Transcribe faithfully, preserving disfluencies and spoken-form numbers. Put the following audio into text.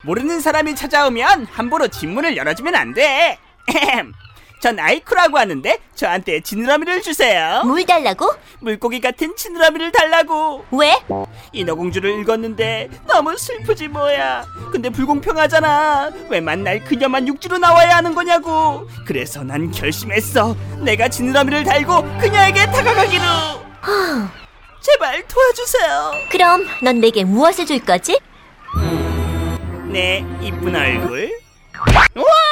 모르는 사람이 찾아오면 함부로 집문을 열어주면 안 돼. 전 아이쿠라고 하는데 저한테 지느러미를 주세요. 뭘 달라고? 물고기 같은 지느러미를 달라고. 왜? 인어공주를 읽었는데 너무 슬프지 뭐야. 근데 불공평하잖아. 왜 만날 그녀만 육지로 나와야 하는 거냐고. 그래서 난 결심했어. 내가 지느러미를 달고 그녀에게 다가가기로. 제발 도와주세요. 그럼 넌 내게 무엇을 줄 거지? 네, 이쁜 얼굴. 우와!